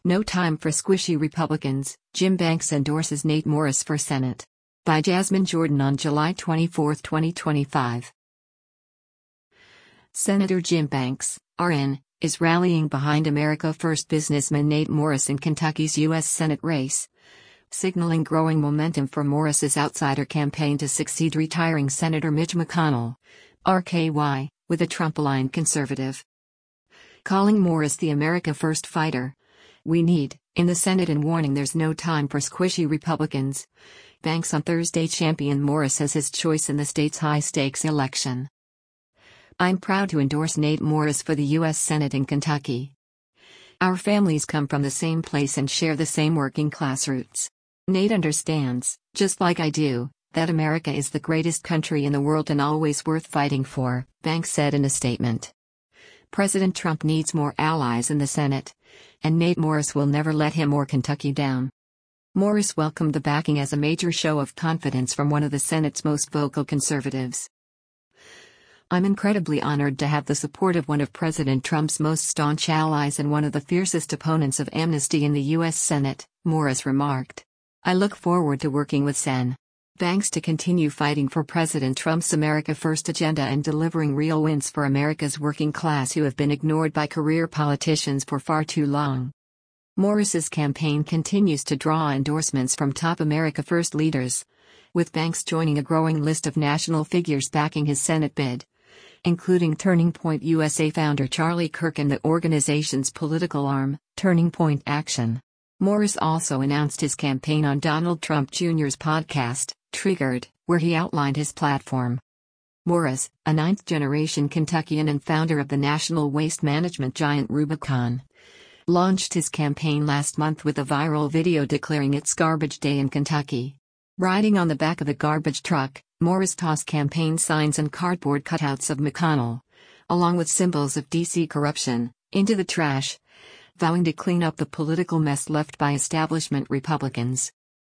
No time for squishy Republicans, Jim Banks endorses Nate Morris for Senate. By Jasmine Jordan on July 24, 2025. Senator Jim Banks, RN, is rallying behind America First businessman Nate Morris in Kentucky's U.S. Senate race, signaling growing momentum for Morris's outsider campaign to succeed retiring Senator Mitch McConnell, RKY, with a Trump-aligned conservative. Calling Morris the America First fighter we need in the Senate and warning there's no time for squishy Republicans, Banks on Thursday championed Morris as his choice in the state's high-stakes election. I'm proud to endorse Nate Morris for the U.S. Senate in Kentucky. Our families come from the same place and share the same working-class roots. Nate understands, just like I do, that America is the greatest country in the world and always worth fighting for, Banks said in a statement. President Trump needs more allies in the Senate, and Nate Morris will never let him or Kentucky down. Morris welcomed the backing as a major show of confidence from one of the Senate's most vocal conservatives. I'm incredibly honored to have the support of one of President Trump's most staunch allies and one of the fiercest opponents of amnesty in the U.S. Senate, Morris remarked. I look forward to working with Sen. Banks to continue fighting for President Trump's America First agenda and delivering real wins for America's working class who have been ignored by career politicians for far too long. Morris's campaign continues to draw endorsements from top America First leaders, with Banks joining a growing list of national figures backing his Senate bid, including Turning Point USA founder Charlie Kirk and the organization's political arm, Turning Point Action. Morris also announced his campaign on Donald Trump Jr.'s podcast, Triggered, where he outlined his platform. Morris, a ninth-generation Kentuckian and founder of the national waste management giant Rubicon, launched his campaign last month with a viral video declaring it's Garbage Day in Kentucky. Riding on the back of a garbage truck, Morris tossed campaign signs and cardboard cutouts of McConnell, along with symbols of D.C. corruption, into the trash, vowing to clean up the political mess left by establishment Republicans.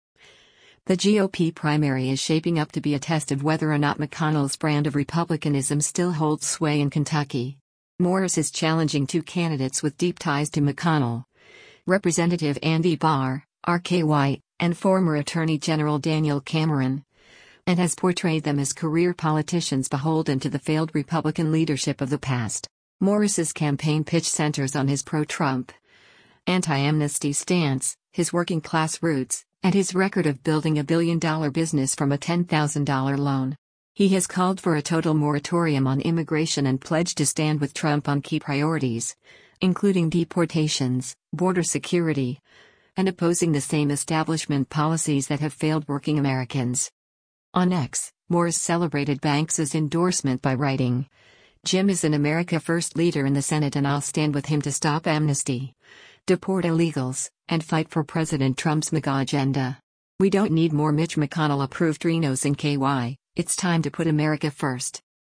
The GOP primary is shaping up to be a test of whether or not McConnell's brand of republicanism still holds sway in Kentucky. Morris is challenging two candidates with deep ties to McConnell, Representative Andy Barr, RKY, and former Attorney General Daniel Cameron, and has portrayed them as career politicians beholden to the failed Republican leadership of the past. Morris's campaign pitch centers on his pro-Trump, anti-amnesty stance, his working-class roots, and his record of building a billion-dollar business from a $10,000 loan. He has called for a total moratorium on immigration and pledged to stand with Trump on key priorities, including deportations, border security, and opposing the same establishment policies that have failed working Americans. On X, Morris celebrated Banks's endorsement by writing, "Jim is an America First leader in the Senate and I'll stand with him to stop amnesty, deport illegals, and fight for President Trump's MAGA agenda. We don't need more Mitch McConnell-approved Renos in KY, it's time to put America first."